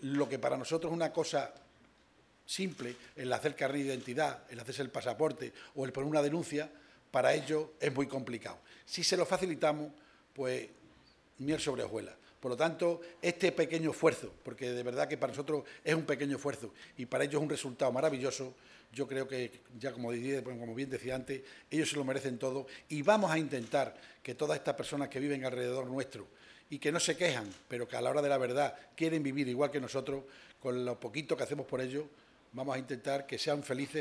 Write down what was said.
lo que para nosotros es una cosa simple, el hacer carnet de identidad, el hacerse el pasaporte o el poner una denuncia, para ellos es muy complicado. Si se lo facilitamos, pues miel sobre hojuelas. Por lo tanto, este pequeño esfuerzo, porque de verdad que para nosotros es un pequeño esfuerzo y para ellos es un resultado maravilloso, yo creo que, ya como bien decía antes, ellos se lo merecen todo y vamos a intentar que todas estas personas que viven alrededor nuestro y que no se quejan, pero que a la hora de la verdad quieren vivir igual que nosotros, con lo poquito que hacemos por ellos, vamos a intentar que sean felices.